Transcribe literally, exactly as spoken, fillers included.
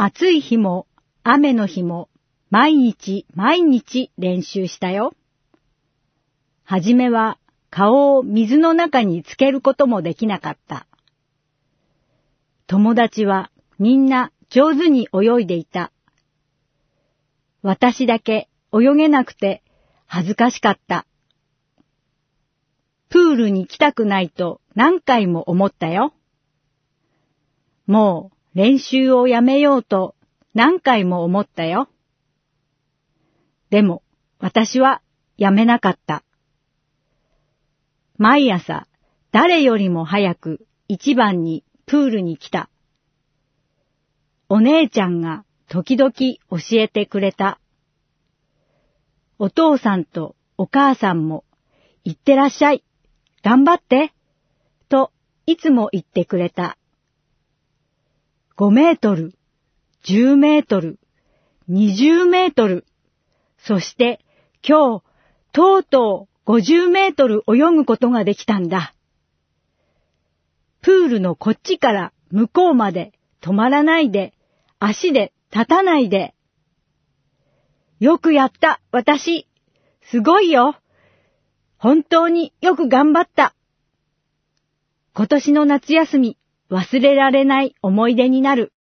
暑い日も雨の日も毎日毎日練習したよ。はじめは顔を水の中につけることもできなかった。友達はみんな上手に泳いでいた。私だけ泳げなくて恥ずかしかった。プールに来たくないと何回も思ったよ。もう練習をやめようと何回も思ったよ。でも私はやめなかった。毎朝誰よりも早く一番にプールに来た。お姉ちゃんが時々教えてくれた。お父さんとお母さんも行ってらっしゃい、頑張って、といつも言ってくれた。ごメートル、じゅうメートル、にじゅうメートル、そして今日とうとうごじゅうメートル泳ぐことができたんだ。プールのこっちから向こうまで止まらないで、足で立たないで。よくやった、私。すごいよ。本当によく頑張った。今年の夏休み、忘れられない思い出になる。